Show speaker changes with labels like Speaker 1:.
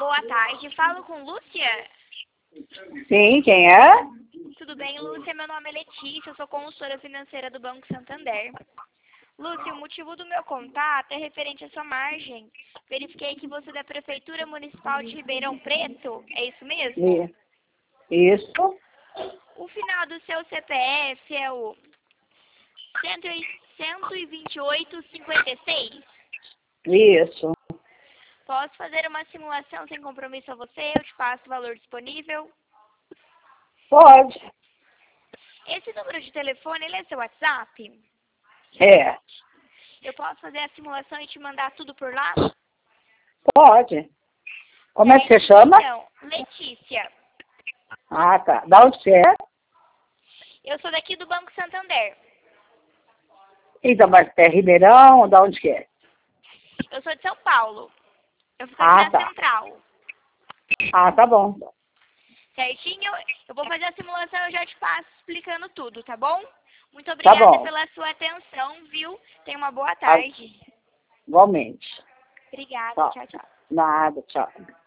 Speaker 1: boa tarde. Falo com Lúcia?
Speaker 2: Sim, quem é?
Speaker 1: Tudo bem, Lúcia? Meu nome é Letícia, eu sou consultora financeira do Banco Santander. Lúcia, o motivo do meu contato é referente à sua margem. Verifiquei que você é da Prefeitura Municipal de Ribeirão Preto, é isso mesmo?
Speaker 2: Isso.
Speaker 1: O final do seu CPF é o 128,56?
Speaker 2: Isso.
Speaker 1: Posso fazer uma simulação sem compromisso a você? Eu te passo o valor disponível.
Speaker 2: Pode.
Speaker 1: Esse número de telefone, ele é seu WhatsApp?
Speaker 2: É.
Speaker 1: Eu posso fazer a simulação e te mandar tudo por lá?
Speaker 2: Pode. Como é que você chama?
Speaker 1: Então, Letícia.
Speaker 2: Ah, tá. Da onde você é?
Speaker 1: Eu sou daqui do Banco Santander.
Speaker 2: Então, mas é Ribeirão, da onde que é?
Speaker 1: Eu sou de São Paulo. Eu fico aqui na Central.
Speaker 2: Ah, tá bom.
Speaker 1: Certinho? Eu vou fazer a simulação e eu já te passo explicando tudo, tá bom? Muito
Speaker 2: Tá
Speaker 1: obrigada
Speaker 2: bom.
Speaker 1: pela sua atenção, viu? Tenha uma boa tarde.
Speaker 2: Igualmente.
Speaker 1: Obrigada.
Speaker 2: Tchau.
Speaker 1: Tchau, tchau.
Speaker 2: Nada, tchau.